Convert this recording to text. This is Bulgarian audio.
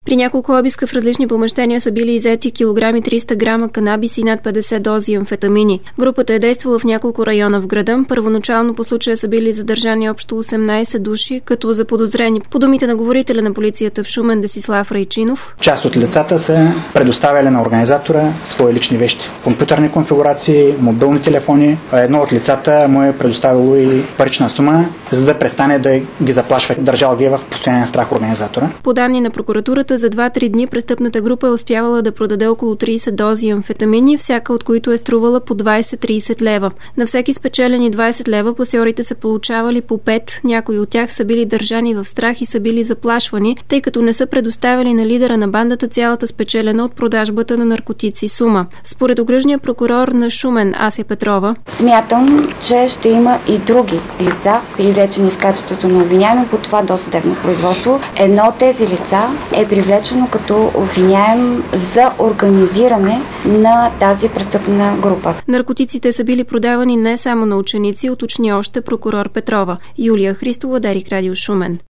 При няколко обиска в различни помещения са били иззети килограми 300 грама канабис и над 50 дози амфетамини. Групата е действала в няколко района в града. Първоначално по случая са били задържани общо 18 души, като заподозрени. По думите на говорителя на полицията в Шумен Десислав Райчинов, част от лицата са предоставяли на организатора свои лични вещи. Компютърни конфигурации, мобилни телефони. Едно от лицата му е предоставило и парична сума, за да престане да ги заплашва. Държал ги в постоянен страх организатора. По данни на прокуратурата, за 2-3 дни престъпната група е успявала да продаде около 30 дози амфетамини, всяка от които е струвала по 20-30 лева. На всеки спечелени 20 лева пласьорите са получавали по 5. Някои от тях са били държани в страх и са били заплашвани, тъй като не са предоставили на лидера на бандата цялата спечелена от продажбата на наркотици сума. Според окръжния прокурор на Шумен Ася Петрова, смятам, че ще има и други лица, привлечени в качеството на обвиняеми по това досъдебно производство. Едно от тези лица е привлечено като обвиняем за организиране на тази престъпна група. Наркотиците са били продавани не само на ученици, уточни още прокурор Петрова. Юлия Христова, Дарик Радио Шумен.